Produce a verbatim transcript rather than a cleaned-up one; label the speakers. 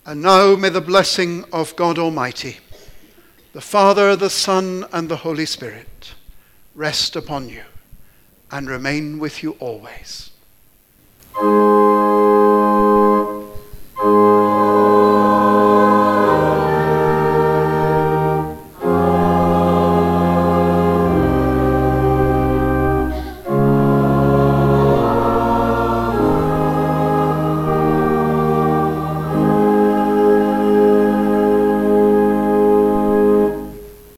Speaker 1: And now may the blessing of God Almighty, the Father, the Son, and the Holy Spirit rest upon you and remain with you always.